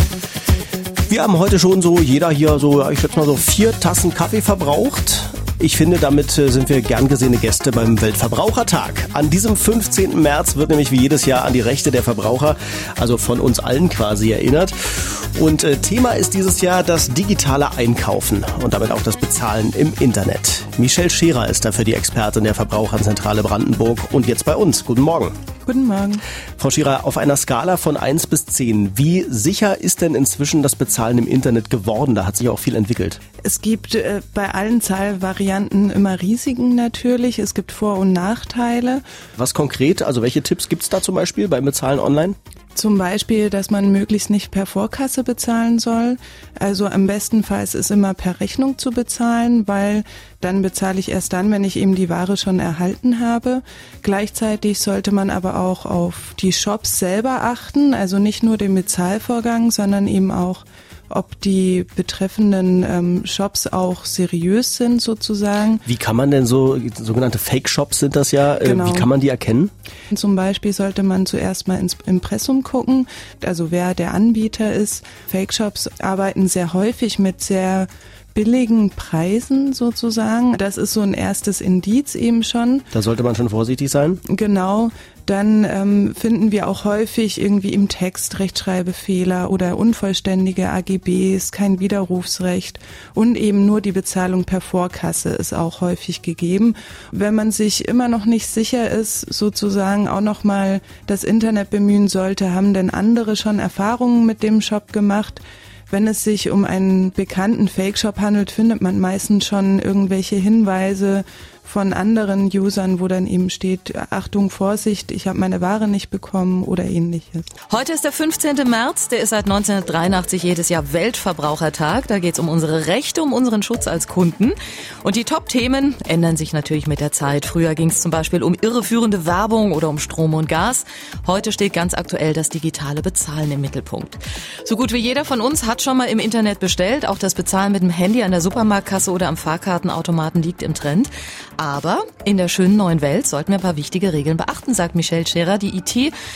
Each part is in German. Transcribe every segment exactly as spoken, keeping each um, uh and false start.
Wir haben heute schon so, jeder hier so, ich schätze mal so vier Tassen Kaffee verbraucht. Ich finde, damit sind wir gern gesehene Gäste beim Weltverbrauchertag. An diesem fünfzehnten März wird nämlich wie jedes Jahr an die Rechte der Verbraucher, also von uns allen quasi, erinnert. Und äh, Thema ist dieses Jahr das digitale Einkaufen und damit auch das Bezahlen im Internet. Michelle Scherer ist dafür die Expertin der Verbraucherzentrale Brandenburg und jetzt bei uns. Guten Morgen. Guten Morgen. Frau Scherer, auf einer Skala von eins bis zehn, wie sicher ist denn inzwischen das Bezahlen im Internet geworden? Da hat sich auch viel entwickelt. Es gibt äh, bei allen Zahlvarianten immer Risiken natürlich. Es gibt Vor- und Nachteile. Was konkret, also welche Tipps gibt es da zum Beispiel beim Bezahlen online? Zum Beispiel, dass man möglichst nicht per Vorkasse bezahlen soll. Also am bestenfalls ist immer per Rechnung zu bezahlen, weil dann bezahle ich erst dann, wenn ich eben die Ware schon erhalten habe. Gleichzeitig sollte man aber auch auf die Shops selber achten, also nicht nur den Bezahlvorgang, sondern eben auch, ob die betreffenden ähm, Shops auch seriös sind sozusagen. Wie kann man denn so, sogenannte Fake-Shops sind das ja, äh, genau. Wie kann man die erkennen? Zum Beispiel sollte man zuerst mal ins Impressum gucken, also wer der Anbieter ist. Fake-Shops arbeiten sehr häufig mit sehr billigen Preisen sozusagen. Das ist so ein erstes Indiz eben schon. Da sollte man schon vorsichtig sein? Genau. Dann ähm, finden wir auch häufig irgendwie im Text Rechtschreibfehler oder unvollständige A G Bs, kein Widerrufsrecht und eben nur die Bezahlung per Vorkasse ist auch häufig gegeben. Wenn man sich immer noch nicht sicher ist, sozusagen auch nochmal das Internet bemühen sollte, haben denn andere schon Erfahrungen mit dem Shop gemacht? Wenn es sich um einen bekannten Fake-Shop handelt, findet man meistens schon irgendwelche Hinweise von anderen Usern, wo dann eben steht, Achtung, Vorsicht, ich habe meine Ware nicht bekommen oder ähnliches. Heute ist der fünfzehnte März, der ist seit neunzehnhundertdreiundachtzig jedes Jahr Weltverbrauchertag. Da geht es um unsere Rechte, um unseren Schutz als Kunden. Und die Top-Themen ändern sich natürlich mit der Zeit. Früher ging es zum Beispiel um irreführende Werbung oder um Strom und Gas. Heute steht ganz aktuell das digitale Bezahlen im Mittelpunkt. So gut wie jeder von uns hat schon mal im Internet bestellt. Auch das Bezahlen mit dem Handy an der Supermarktkasse oder am Fahrkartenautomaten liegt im Trend. Aber in der schönen neuen Welt sollten wir ein paar wichtige Regeln beachten, sagt Michelle Scherer, die I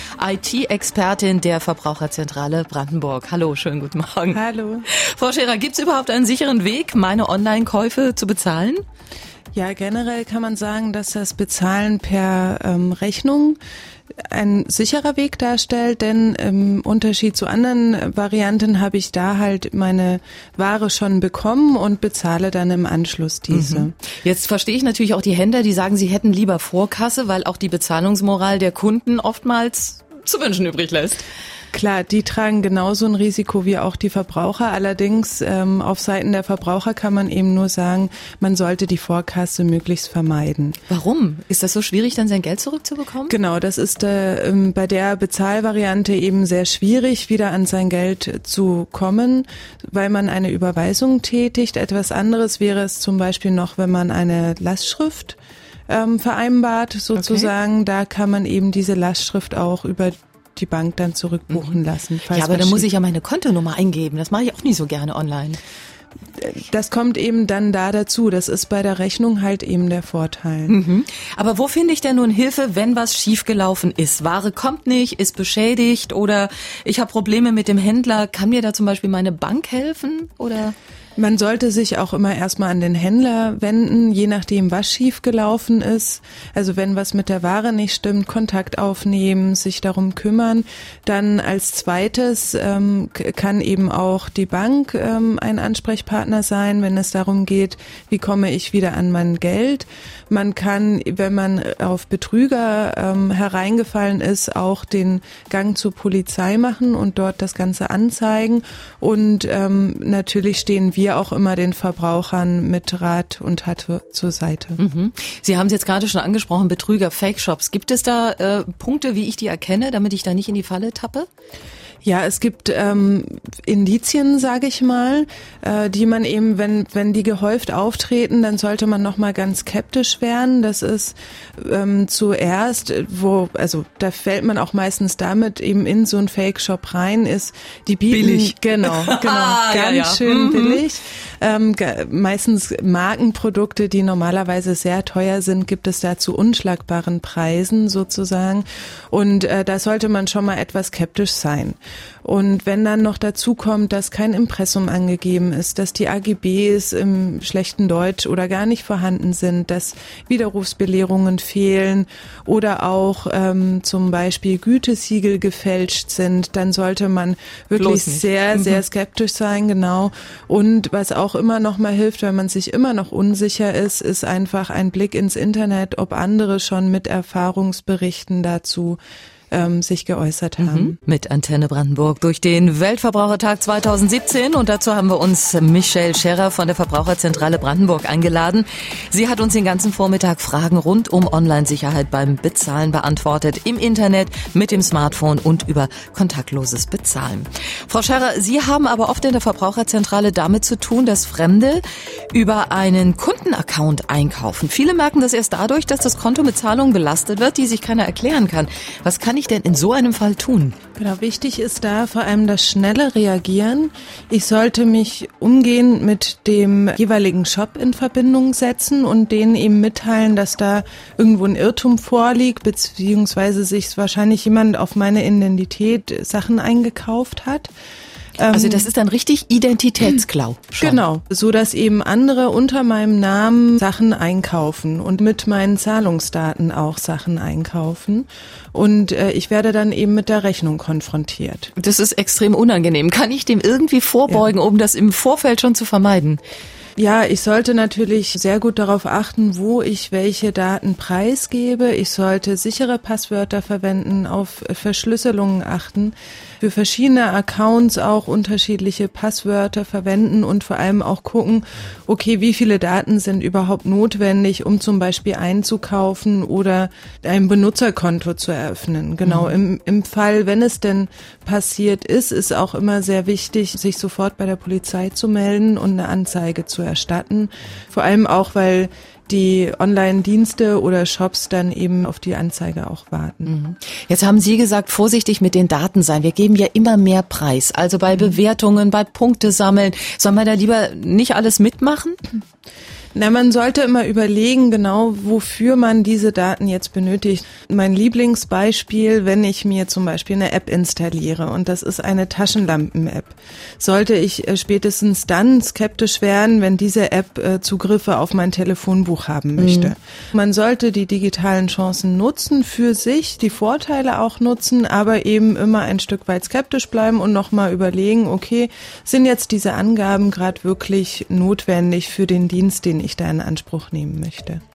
T-Expertin der Verbraucherzentrale Brandenburg. Hallo, schönen guten Morgen. Hallo. Frau Scherer, gibt es überhaupt einen sicheren Weg, meine Online-Käufe zu bezahlen? Ja, generell kann man sagen, dass das Bezahlen per ähm, Rechnung ein sicherer Weg darstellt, denn im Unterschied zu anderen Varianten habe ich da halt meine Ware schon bekommen und bezahle dann im Anschluss diese. Mhm. Jetzt verstehe ich natürlich auch die Händler, die sagen, sie hätten lieber Vorkasse, weil auch die Bezahlungsmoral der Kunden oftmals zu wünschen übrig lässt. Klar, die tragen genauso ein Risiko wie auch die Verbraucher. Allerdings ähm, auf Seiten der Verbraucher kann man eben nur sagen, man sollte die Vorkasse möglichst vermeiden. Warum? Ist das so schwierig, dann sein Geld zurückzubekommen? Genau, das ist äh, bei der Bezahlvariante eben sehr schwierig, wieder an sein Geld zu kommen, weil man eine Überweisung tätigt. Etwas anderes wäre es zum Beispiel noch, wenn man eine Lastschrift ähm, vereinbart, sozusagen. Okay. Da kann man eben diese Lastschrift auch über die Bank dann zurückbuchen lassen. Ja, aber da muss ich ja meine Kontonummer eingeben. Das mache ich auch nie so gerne online. Das kommt eben dann da dazu. Das ist bei der Rechnung halt eben der Vorteil. Mhm. Aber wo finde ich denn nun Hilfe, wenn was schiefgelaufen ist? Ware kommt nicht, ist beschädigt oder ich habe Probleme mit dem Händler. Kann mir da zum Beispiel meine Bank helfen oder? Man sollte sich auch immer erstmal an den Händler wenden, je nachdem, was schiefgelaufen ist. Also wenn was mit der Ware nicht stimmt, Kontakt aufnehmen, sich darum kümmern. Dann als zweites ähm, kann eben auch die Bank ähm, ein Ansprechpartner sein, wenn es darum geht, wie komme ich wieder an mein Geld. Man kann, wenn man auf Betrüger ähm, hereingefallen ist, auch den Gang zur Polizei machen und dort das Ganze anzeigen. Und ähm, natürlich stehen wir auch immer den Verbrauchern mit Rat und Tat zur Seite. Mhm. Sie haben es jetzt gerade schon angesprochen, Betrüger, Fake-Shops. Gibt es da äh, Punkte, wie ich die erkenne, damit ich da nicht in die Falle tappe? Ja, es gibt ähm, Indizien, sage ich mal, äh, die man eben, wenn wenn die gehäuft auftreten, dann sollte man noch mal ganz skeptisch werden. Das ist ähm, zuerst, wo, also da fällt man auch meistens damit eben in so einen Fake-Shop rein, ist die bieten, billig, genau, genau, ah, ganz ja, ja. schön mhm. billig. Ähm, meistens Markenprodukte, die normalerweise sehr teuer sind, gibt es da zu unschlagbaren Preisen sozusagen. Und äh, da sollte man schon mal etwas skeptisch sein. Und wenn dann noch dazu kommt, dass kein Impressum angegeben ist, dass die A G Bs im schlechten Deutsch oder gar nicht vorhanden sind, dass Widerrufsbelehrungen fehlen oder auch ähm, zum Beispiel Gütesiegel gefälscht sind, dann sollte man wirklich sehr, sehr skeptisch sein, genau. Und was auch immer noch mal hilft, wenn man sich immer noch unsicher ist, ist einfach ein Blick ins Internet, ob andere schon mit Erfahrungsberichten dazu ähm, sich geäußert haben. Mhm. Mit Antenne Brandenburg durch den Weltverbrauchertag zweitausendsiebzehn und dazu haben wir uns Michelle Scherrer von der Verbraucherzentrale Brandenburg eingeladen. Sie hat uns den ganzen Vormittag Fragen rund um Online-Sicherheit beim Bezahlen beantwortet, im Internet, mit dem Smartphone und über kontaktloses Bezahlen. Frau Scherrer, Sie haben aber oft in der Verbraucherzentrale damit zu tun, dass Fremde über einen Kundenaccount einkaufen. Viele merken das erst dadurch, dass das Konto mit Zahlungen belastet wird, die sich keiner erklären kann. Was kann ich denn in so einem Fall tun? Genau, wichtig ist da vor allem das schnelle Reagieren. Ich sollte mich umgehend mit dem jeweiligen Shop in Verbindung setzen und denen eben mitteilen, dass da irgendwo ein Irrtum vorliegt, beziehungsweise sich wahrscheinlich jemand auf meine Identität Sachen eingekauft hat. Also das ist dann richtig Identitätsklau. Schon. Genau, so dass eben andere unter meinem Namen Sachen einkaufen und mit meinen Zahlungsdaten auch Sachen einkaufen. Und äh, ich werde dann eben mit der Rechnung konfrontiert. Das ist extrem unangenehm. Kann ich dem irgendwie vorbeugen, ja, um das im Vorfeld schon zu vermeiden? Ja, ich sollte natürlich sehr gut darauf achten, wo ich welche Daten preisgebe. Ich sollte sichere Passwörter verwenden, auf Verschlüsselungen achten, für verschiedene Accounts auch unterschiedliche Passwörter verwenden und vor allem auch gucken, okay, wie viele Daten sind überhaupt notwendig, um zum Beispiel einzukaufen oder ein Benutzerkonto zu eröffnen. Genau, mhm. im, im Fall, wenn es denn passiert ist, ist auch immer sehr wichtig, sich sofort bei der Polizei zu melden und eine Anzeige zu erstatten. Vor allem auch, weil die Online-Dienste oder Shops dann eben auf die Anzeige auch warten. Jetzt haben Sie gesagt, vorsichtig mit den Daten sein. Wir geben ja immer mehr Preis. Also bei Bewertungen, bei Punktesammeln. Soll man da lieber nicht alles mitmachen? Na, man sollte immer überlegen, genau wofür man diese Daten jetzt benötigt. Mein Lieblingsbeispiel, wenn ich mir zum Beispiel eine App installiere und das ist eine Taschenlampen-App, sollte ich äh, spätestens dann skeptisch werden, wenn diese App äh, Zugriffe auf mein Telefonbuch haben möchte. Mhm. Man sollte die digitalen Chancen nutzen für sich, die Vorteile auch nutzen, aber eben immer ein Stück weit skeptisch bleiben und nochmal überlegen, okay, sind jetzt diese Angaben gerade wirklich notwendig für den Dienst, den ich da in Anspruch nehmen möchte.